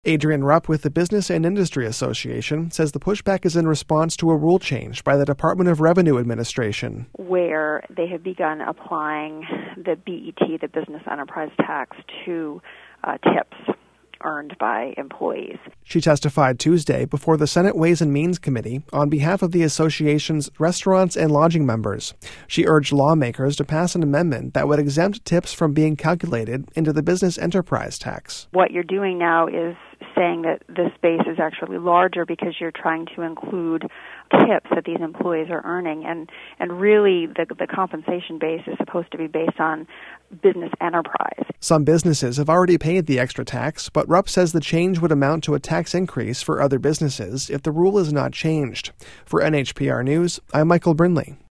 Adrian Rupp with the Business and Industry Association says the pushback is in response to a rule change by the Department of Revenue Administration, where they have begun applying the BET, the Business Enterprise Tax, to tips earned by employees. She testified Tuesday before the Senate Ways and Means Committee on behalf of the association's restaurants and lodging members. She urged lawmakers to pass an amendment that would exempt tips from being calculated into the business enterprise tax. What you're doing now is saying that this base is actually larger because you're trying to include tips that these employees are earning, and really the compensation base is supposed to be based on business enterprise. Some businesses have already paid the extra tax, but Rupp says the change would amount to a tax increase for other businesses if the rule is not changed. For NHPR News, I'm Michael Brindley.